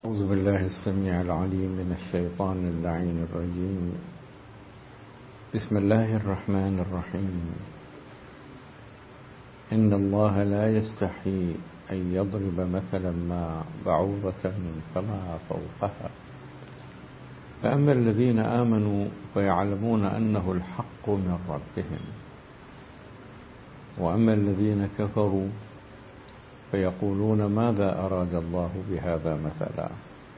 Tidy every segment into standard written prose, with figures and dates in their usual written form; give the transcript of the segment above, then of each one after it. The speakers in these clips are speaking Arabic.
أعوذ بالله السميع العليم من الشيطان اللعين الرجيم. بسم الله الرحمن الرحيم. إن الله لا يستحي أن يضرب مثلا ما بعوضة فما فوقها فأما الذين آمنوا فيعلمون أنه الحق من ربهم وأما الذين كفروا فيقولون ماذا أراد الله بهذا مثلا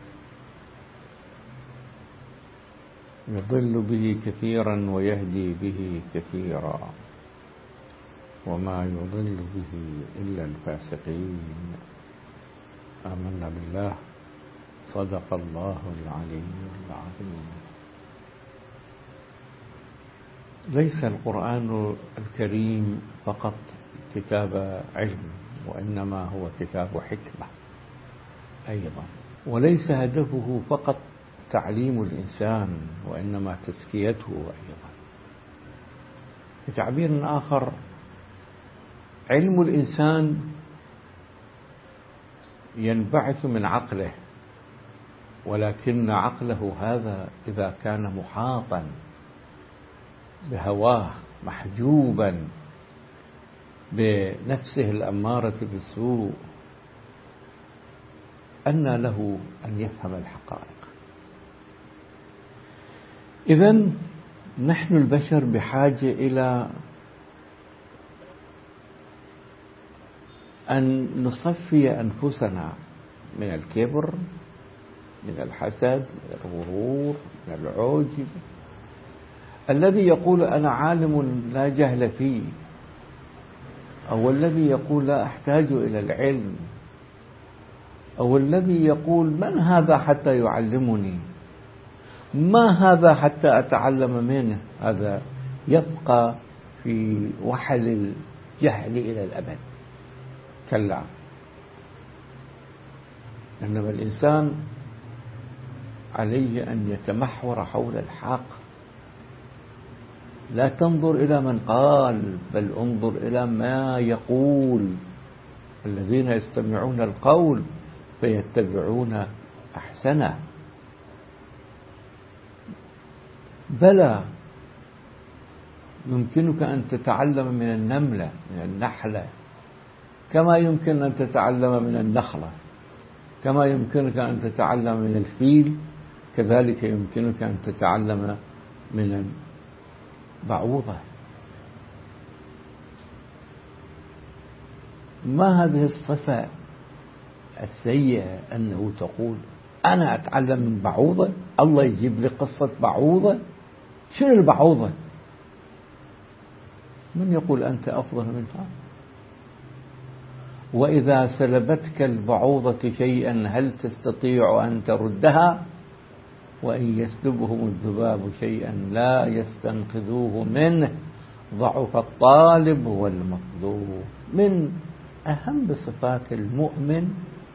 يضل به كثيرا ويهدي به كثيرا وما يضل به إلا الفاسقين. آمنا بالله. صدق الله العلي العظيم. ليس القرآن الكريم فقط كتاب علم، وإنما هو كتاب حكمة أيضا، وليس هدفه فقط تعليم الإنسان وإنما تزكيته أيضا. بتعبير آخر، علم الإنسان ينبعث من عقله، ولكن عقله هذا إذا كان محاطا بهواه محجوبا بنفسه الأمارة بالسوء، أنى له أن يفهم الحقائق. إذن نحن البشر بحاجة إلى أن نصفي أنفسنا من الكبر، من الحسد، من الغرور، من العجب، الذي يقول أنا عالم لا جهل فيه، أو الذي يقول لا أحتاج إلى العلم، أو الذي يقول من هذا حتى يعلمني، ما هذا حتى أتعلم منه. هذا يبقى في وحل الجهل إلى الأبد. كلا، إنما الإنسان عليه أن يتمحور حول الحق. لا تنظر إلى من قال، بل انظر إلى ما يقول. الذين يستمعون القول فيتبعون أحسنه. بلى يمكنك أن تتعلم من النملة، من النحلة، كما يمكن أن تتعلم من النخلة، كما يمكنك أن تتعلم من الفيل، كذلك يمكنك أن تتعلم من بعوضة. ما هذه الصفة السيئة أنه تقول أنا أتعلم من بعوضة؟ الله يجيب لي قصة بعوضة؟ شنو البعوضة؟ من يقول أنت أفضل منها؟ وإذا سلبتك البعوضة شيئا هل تستطيع أن تردها؟ وإن يسلبهم الذباب شيئا لا يستنقذوه منه ضعف الطالب والمطلوب. من أهم صفات المؤمن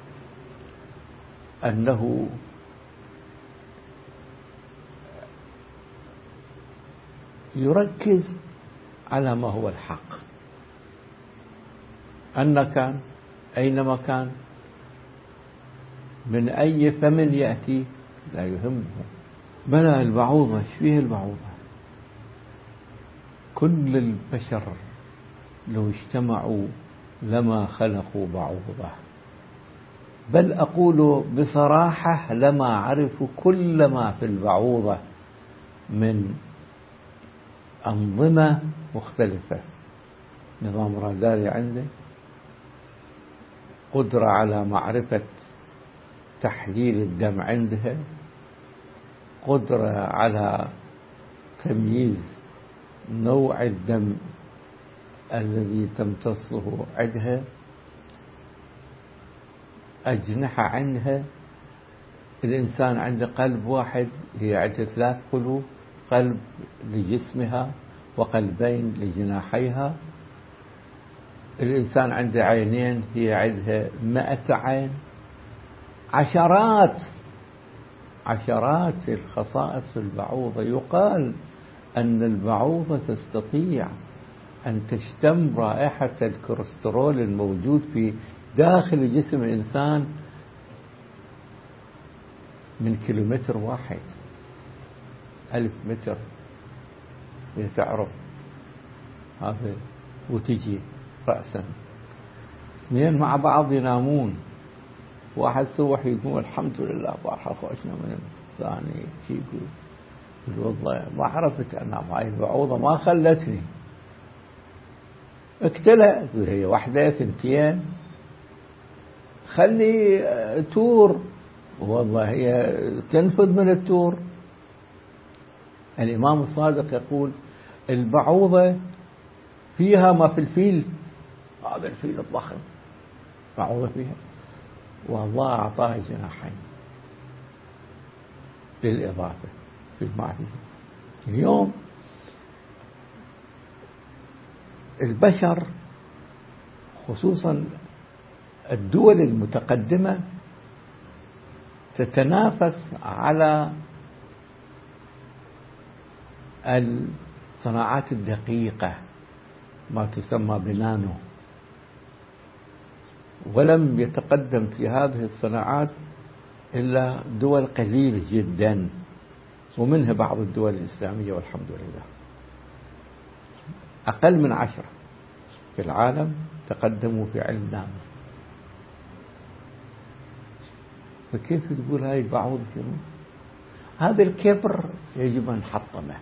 أنه يركز على ما هو الحق، أن كان أينما كان، من أي فم يأتي لا يهمه. بلى البعوضة، ايش فيها البعوضة؟ كل البشر لو اجتمعوا لما خلقوا بعوضة، بل أقول بصراحة لما عرفوا كل ما في البعوضة من أنظمة مختلفة. نظام راداري عنده، قدرة على معرفة تحليل الدم عندها، قدرة على تمييز نوع الدم الذي تمتصه عندها، أجنحة عندها. الإنسان عنده قلب واحد، هي عندها 3 قلوب، قلب لجسمها وقلبين لجناحيها. الإنسان عنده عينين، هي عندها 100 عين. عشرات الخصائص في البعوضة. يقال أن البعوضة تستطيع أن تشتم رائحة الكوليسترول الموجود في داخل جسم الإنسان من كيلومتر واحد، 1000 متر إذا تعرف هذا، وتجي رأسا. اثنين مع بعض ينامون، واحد صبح يقول الحمد لله بارحة خوشنا من الثاني، شي يقول والله ما عرفت أنام، هاي البعوضة ما خلتني اقتلها. يقول هي واحدة ثنتين خلي تور، والله هي تنفذ من التور. الإمام الصادق يقول البعوضة فيها ما في الفيل، هذا الفيل الضخم بعوضة فيها، والله أعطاها جناحين للإضافة في المعرفة. اليوم البشر خصوصا الدول المتقدمة تتنافس على الصناعات الدقيقة، ما تسمى بنانو، ولم يتقدم في هذه الصناعات إلا دول قليلة جدا، ومنها بعض الدول الإسلامية والحمد لله. أقل من 10 في العالم تقدموا في علم نانو. فكيف تقول هاي البعوض شنو؟ هذا الكبر يجب أن نحطمه.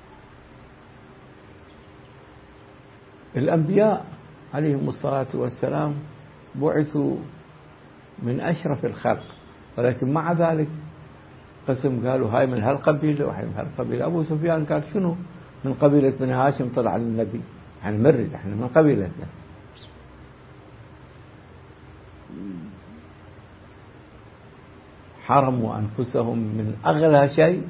الأنبياء عليهم الصلاة والسلام بعثوا من أشرف الخلق، ولكن مع ذلك قسم قالوا هاي من هالقبيلة وهاي من هالقبيلة. أبو سفيان قال شنو من قبيلة بني هاشم طلع للنبي، يعني مرد احنا من قبيلتنا. حرموا أنفسهم من أغلى شيء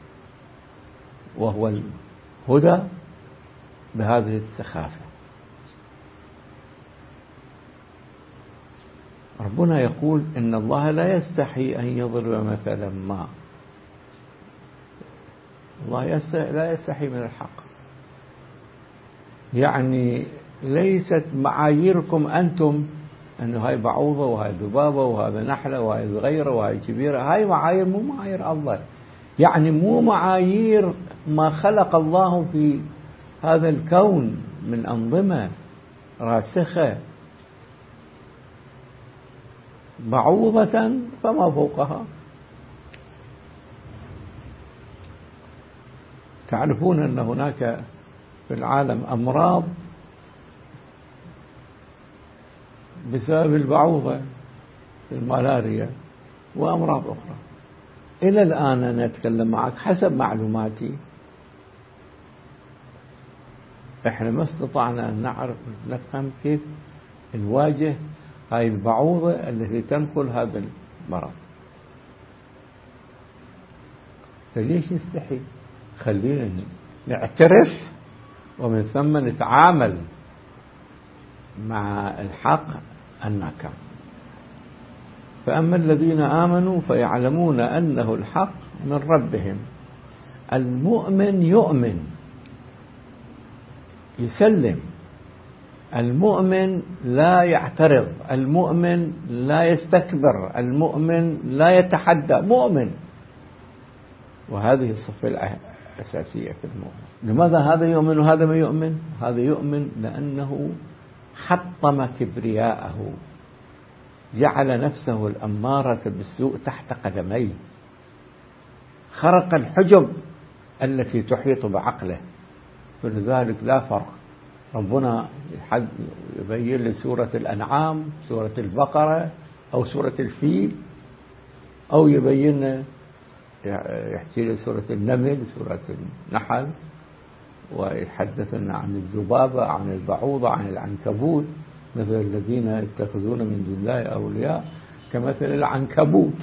وهو الهدى بهذه السخافة. ربنا يقول إن الله لا يستحي أن يضرب مثلا ما، الله لا يستحي من الحق. يعني ليست معاييركم أنتم أنه هاي بعوضة وهاي ذبابة وهذا نحلة وهاي صغيرة وهاي كبيرة، هاي معايير مو معايير الله، يعني مو معايير ما خلق الله في هذا الكون من أنظمة راسخة، بعوضة فما فوقها. تعرفون أن هناك في العالم أمراض بسبب البعوضة، الملاريا وأمراض أخرى. إلى الآن أنا أتكلم معك حسب معلوماتي، إحنا ما استطعنا أن نفهم كيف نواجه هاي البعوضة التي تنقل هذا المرض. فليش نستحي؟ خلينا نعترف ومن ثم نتعامل مع الحق أنك. فأما الذين آمنوا فيعلمون أنه الحق من ربهم. المؤمن يؤمن يسلم، المؤمن لا يعترض، المؤمن لا يستكبر، المؤمن لا يتحدى، مؤمن. وهذه الصفة الأساسية في المؤمن. لماذا هذا يؤمن وهذا ما يؤمن؟ هذا يؤمن لأنه حطم كبرياءه، جعل نفسه الأمارة بالسوء تحت قدميه، خرق الحجب التي تحيط بعقله. فلذلك لا فرق. ربنا يبين لسورة الأنعام، سورة البقرة، أو سورة الفيل، أو يبين يحكي لي سورة النمل، سورة النحل، ويتحدثنا عن الذبابة، عن البعوضة، عن العنكبوت، مثل الذين يتخذون من دون الله أولياء كمثل العنكبوت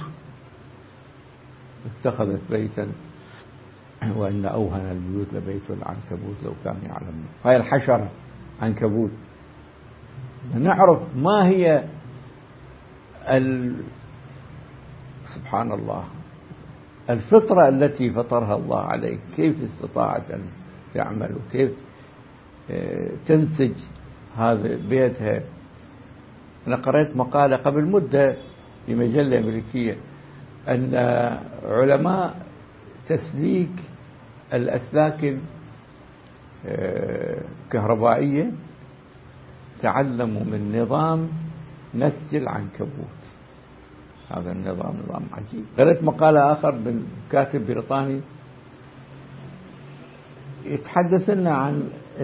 اتخذت بيتا وإن أوهن البيوت لبيت العنكبوت لو كانوا يعلمون. هاي الحشرة عنكبوت. نعرف ما هي سبحان الله الفطرة التي فطرها الله عليه، كيف استطاعت أن تعمل وكيف تنسج هذا بيتها. أنا قرأت مقالة قبل مدة في مجلة أمريكية أن علماء تسليك الأسلاك الكهربائية تعلموا من نظام نسج العنكبوت. هذا النظام نظام عجيب. قرأت مقالة آخر من كاتب بريطاني يتحدث لنا عن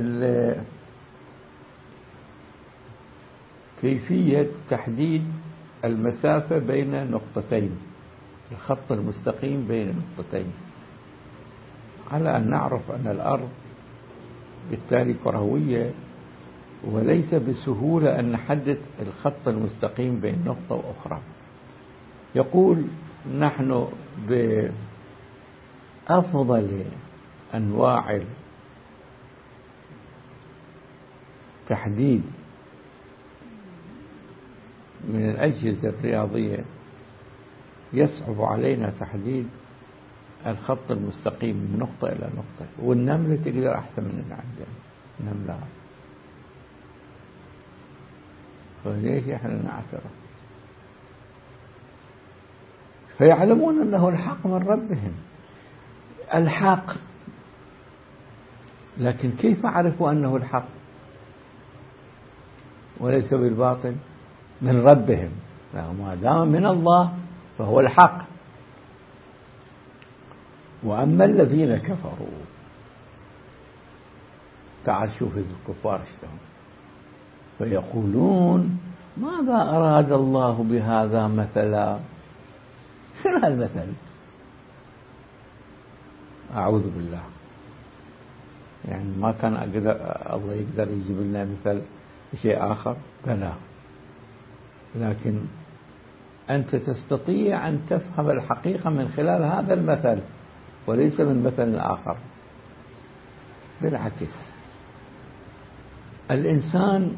كيفية تحديد المسافة بين نقطتين، الخط المستقيم بين نقطتين، على أن نعرف أن الأرض بالتالي كروية، وليس بسهولة أن نحدد الخط المستقيم بين نقطة وأخرى. يقول نحن بأفضل أنواع التحديد من الأجهزة الرياضية يصعب علينا تحديد الخط المستقيم من نقطة إلى نقطة، والنملة تقدر أحسن مننا عندنا نملة. فليش إحنا نعترف؟ فيعلمون أنه الحق من ربهم، الحق. لكن كيف عرفوا أنه الحق وليس بالباطل؟ من ربهم، فما دام من الله فهو الحق. وأما الذين كفروا، تعال شوف الكفار شلون، فيقولون ماذا أراد الله بهذا مثلا؟ شنو هالمثل؟ أعوذ بالله، يعني ما كان الله يقدر يجيب لنا مثل شيء آخر؟ بلى، لكن أنت تستطيع أن تفهم الحقيقة من خلال هذا المثل وليس من مثل آخر. بالعكس، الإنسان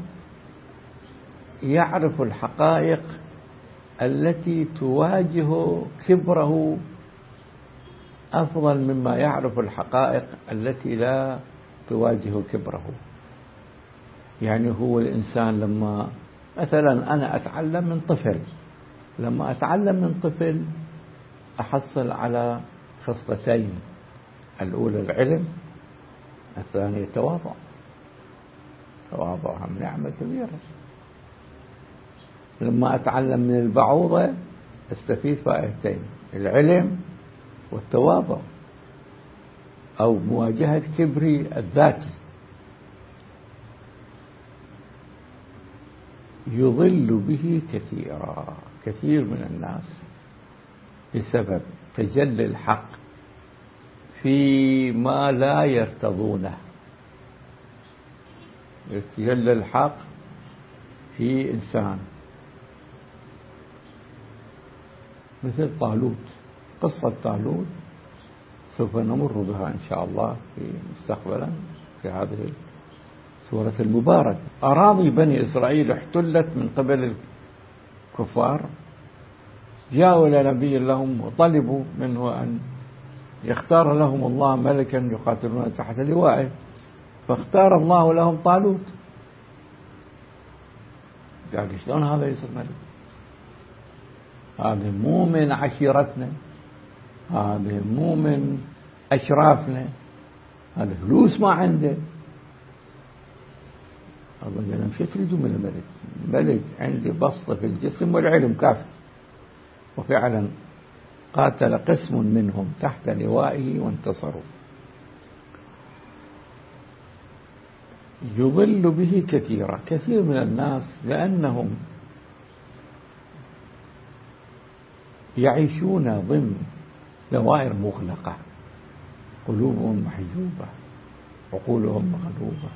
يعرف الحقائق التي تواجه كبره أفضل مما يعرف الحقائق التي لا تواجه كبره. يعني هو الإنسان لما مثلا أنا أتعلم من طفل، لما أتعلم من طفل أحصل على خصلتين: الأولى العلم، الثانية التواضع. التواضع هم نعمة كبيرة. لما أتعلم من البعوضة أستفيد فائدتين: العلم والتواضع، أو مواجهة كبري الذاتي. يضل به كثير من الناس بسبب تجلي الحق فيما لا يرتضونه. يتجلى الحق في إنسان مثل طالوت. قصة طالوت سوف نمر بها إن شاء الله في مستقبلا في هذه السورة المباركة. أراضي بني إسرائيل احتلت من قبل الكفار، جاءوا إلى نبي لهم وطلبوا منه أن يختار لهم الله ملكا يقاتلون تحت لوائه، فاختار الله لهم طالوت. قال شلون هذا يصير ملك؟ هذا مو من عشيرتنا، هذا مو من أشرافنا، هذا فلوس ما عنده. الله قال لهم شو تريدوا من الملك؟ الملك عنده بسطة في الجسم والعلم كافي. وفعلا قاتل قسم منهم تحت لوائه وانتصروا. يضل به كثير من الناس لأنهم يعيشون ضمن دوائر مغلقة، قلوبهم محجوبة، عقولهم مغلوبة،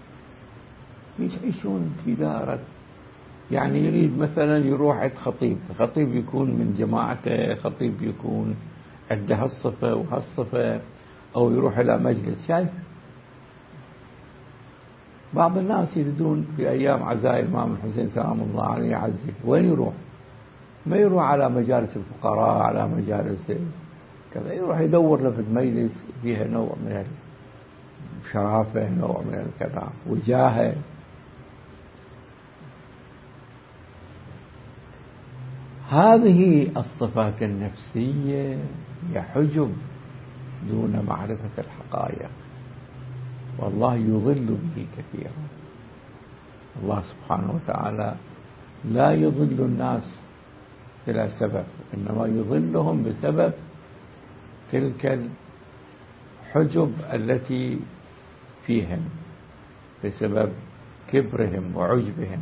يعيشون في دائرة. يعني يريد مثلا يروح عند خطيب يكون من جماعته، خطيب يكون عنده هالصفة وهالصفة، أو يروح إلى مجلس. شايف بعض الناس يريدون في أيام عزاء الإمام الحسين سلام الله عليه يعزي، وين يروح؟ ما يروح على مجالس الفقراء، على مجالس كذا، يروح يدور له في مجلس فيها نوع من الشرافة، نوع من الكذا وجاهه. هذه الصفات النفسية هي حجب دون معرفة الحقائق، والله يضل به كثيرا. الله سبحانه وتعالى لا يضل الناس بلا سبب، إنما يضلهم بسبب تلك الحجب التي فيهم، بسبب كبرهم وعجبهم،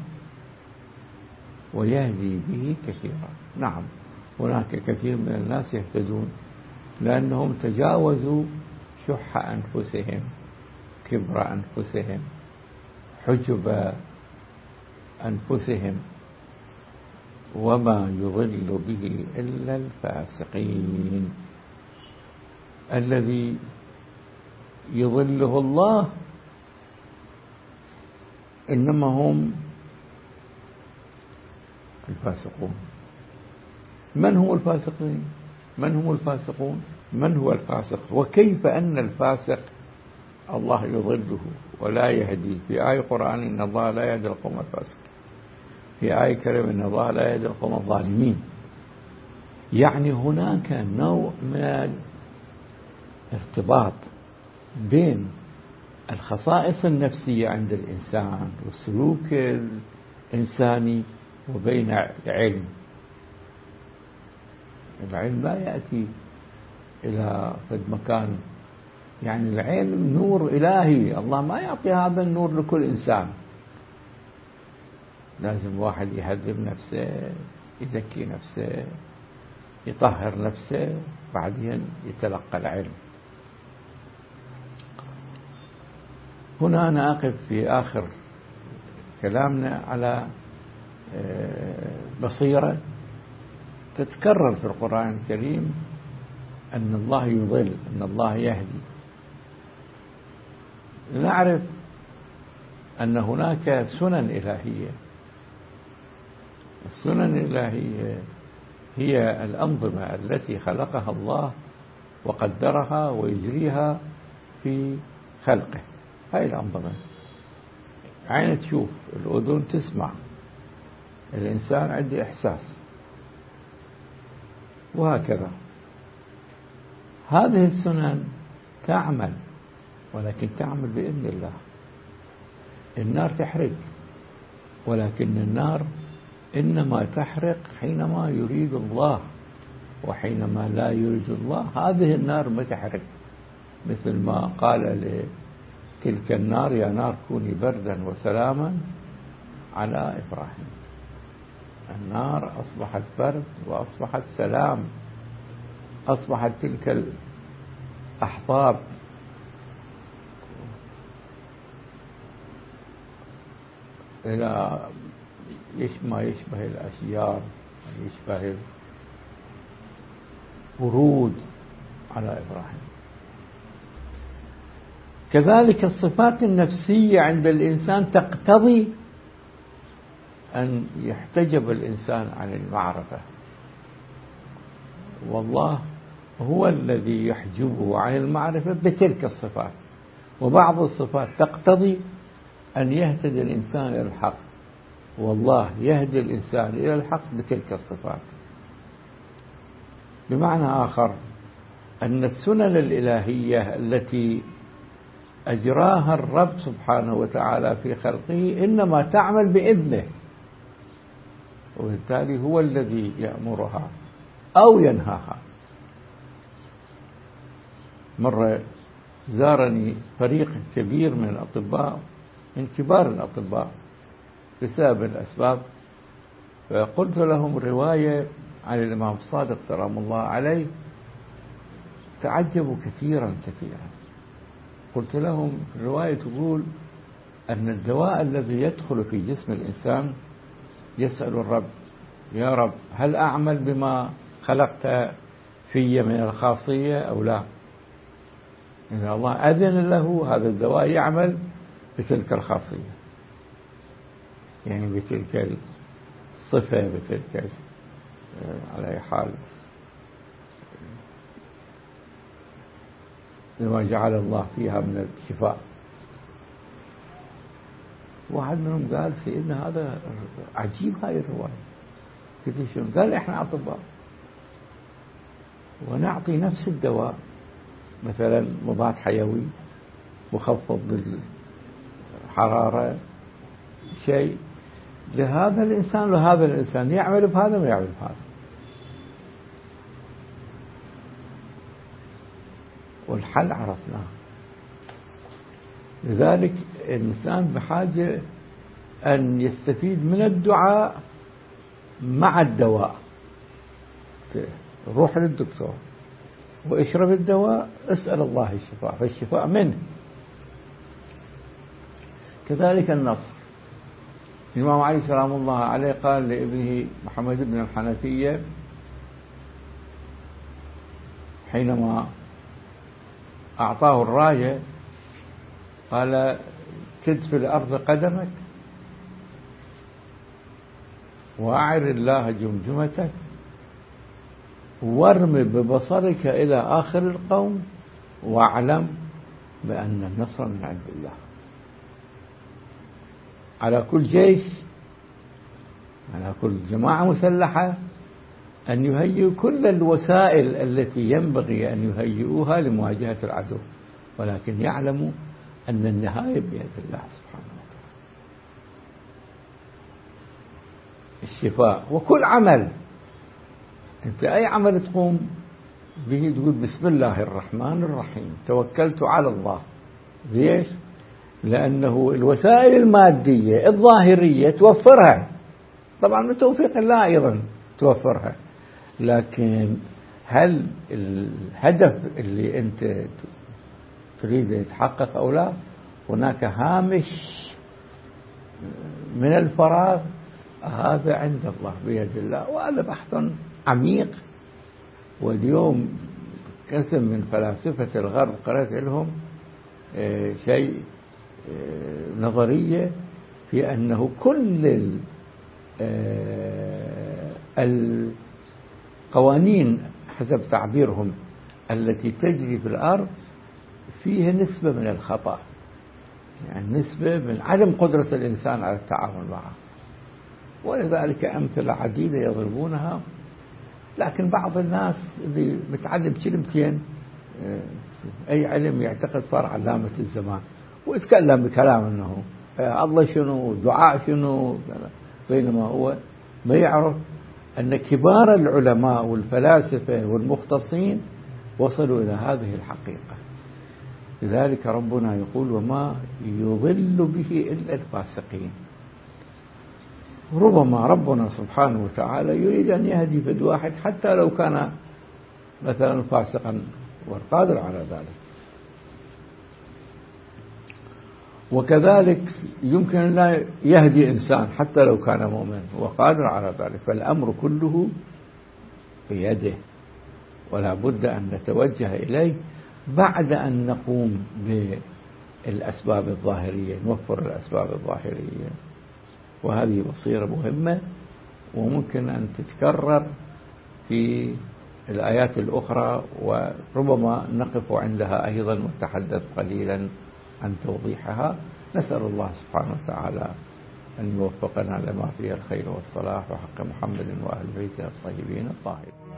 ويهدي به كثيرا. نعم، هناك كثير من الناس يهتدون لأنهم تجاوزوا شح أنفسهم، كبر أنفسهم، حجب أنفسهم، وما يضل به إلا الفاسقين. الذي يضله الله إنما هم الفاسقون. من هم الفاسقين؟ من هم الفاسقون؟ من هو الفاسق؟ وكيف أن الفاسق الله يضله ولا يهديه؟ في آية قرآن إن الله لا يهدي القوم الفاسقين، في آية كريمة إن الله لا يهدي القوم الظالمين. يعني هناك نوع من الارتباط بين الخصائص النفسية عند الإنسان والسلوك الإنساني وبين العلم. العلم لا يأتي إلى فد مكان، يعني العلم نور إلهي، الله ما يعطي هذا النور لكل إنسان. لازم واحد يهذب نفسه، يزكي نفسه، يطهر نفسه، بعدين يتلقى العلم. هنا أنا أقف في آخر كلامنا على بصيرة تتكرر في القرآن الكريم، أن الله يضل، أن الله يهدي. نعرف أن هناك سنن إلهية. السنن الإلهية هي الأنظمة التي خلقها الله وقدرها ويجريها في خلقه. هاي الأنظمة، عين تشوف، الأذن تسمع، الإنسان عنده إحساس، وهكذا. هذه السنن تعمل، ولكن تعمل بإذن الله. النار تحرق، ولكن النار إنما تحرق حينما يريد الله، وحينما لا يريد الله هذه النار ما تحرق. مثل ما قال لتلك النار يا نار كوني بردا وسلاما على إبراهيم. النار أصبحت برد وأصبحت سلام، أصبحت تلك الأحطاب إلى ما يشبه الأشجار، يشبه الورود على إبراهيم. كذلك الصفات النفسية عند الإنسان تقتضي أن يحتجب الإنسان عن المعرفة، والله هو الذي يحجبه عن المعرفة بتلك الصفات. وبعض الصفات تقتضي أن يهتدي الإنسان إلى الحق، والله يهدي الإنسان إلى الحق بتلك الصفات. بمعنى آخر، أن السنن الإلهية التي أجراها الرب سبحانه وتعالى في خلقه إنما تعمل بإذنه، وبالتالي هو الذي يأمرها أو ينهاها. مرة زارني فريق كبير من الأطباء، من كبار الأطباء بسبب الأسباب، فقلت لهم رواية عن الإمام الصادق سلام الله عليه، تعجبوا كثيرا كثيرا. قلت لهم الرواية تقول أن الدواء الذي يدخل في جسم الإنسان يسأل الرب يا رب هل أعمل بما خلقت في من الخاصية أو لا؟ إذا الله أذن له هذا الدواء يعمل بتلك الخاصية، يعني بتلك الصفة، بتلك على أي حال لما جعل الله فيها من الشفاء. واحد منهم قال سيدنا هذا عجيب هاي الرواية، قلت شنو؟ قال احنا اطباء ونعطي نفس الدواء، مثلا مضاد حيوي مخفض بالحرارة، شيء لهذا الإنسان وهذا الإنسان، يعمل بهذا وما يعمل بهذا. والحل عرفناه. لذلك الإنسان بحاجة أن يستفيد من الدعاء مع الدواء. روح للدكتور واشرب الدواء، اسأل الله الشفاء، فالشفاء منه. كذلك النصر. الإمام علي سلام الله عليه قال لابنه محمد بن الحنفية حينما أعطاه الراية، قال كد في الأرض قدمك وأعر الله جمجمتك وارم ببصرك إلى آخر القوم واعلم بأن النصر من عند الله. على كل جيش، على كل جماعة مسلحة أن يهيئوا كل الوسائل التي ينبغي أن يهيئوها لمواجهة العدو، ولكن يعلموا أن النهاية بيد الله سبحانه وتعالى. الشفاء. وكل عمل، أنت أي عمل تقوم به تقول بسم الله الرحمن الرحيم توكلت على الله. ليش؟ لأنه الوسائل المادية الظاهرية توفرها، طبعا بتوفيق الله أيضا توفرها، لكن هل الهدف اللي أنت تريد يتحقق أو لا؟ هناك هامش من الفراغ، هذا عند الله بيد الله. وهذا بحث عميق. واليوم كثير من فلاسفة الغرب قرأت لهم شيء نظرية في أنه كل القوانين حسب تعبيرهم التي تجري في الأرض فيها نسبة من الخطأ، يعني نسبة من عدم قدرة الإنسان على التعامل معها. ولذلك أمثلة عديدة يضربونها، لكن بعض الناس اللي متعلم كلمتين أي علم يعتقد صار علامة الزمان ويتكلم بكلام أنه الله شنو دعاء شنو، بينما هو ما يعرف أن كبار العلماء والفلاسفة والمختصين وصلوا إلى هذه الحقيقة. لذلك ربنا يقول وما يضل به إلا الفاسقين. ربما ربنا سبحانه وتعالى يريد أن يهدي فد واحد حتى لو كان مثلا فاسقا والقادر على ذلك. وكذلك يمكن أن لا يهدي إنسان حتى لو كان مؤمن وقادر على ذلك، فالأمر كله بيده، ولا بد أن نتوجه إليه بعد أن نقوم بالأسباب الظاهرية، نوفر الأسباب الظاهرية. وهذه بصيرة مهمة وممكن أن تتكرر في الآيات الأخرى، وربما نقف عندها أيضا ونتحدث قليلا عن توضيحها. نسأل الله سبحانه وتعالى أن يوفقنا لما فيه الخير والصلاح وحق محمد وأهل بيته الطيبين الطاهرين.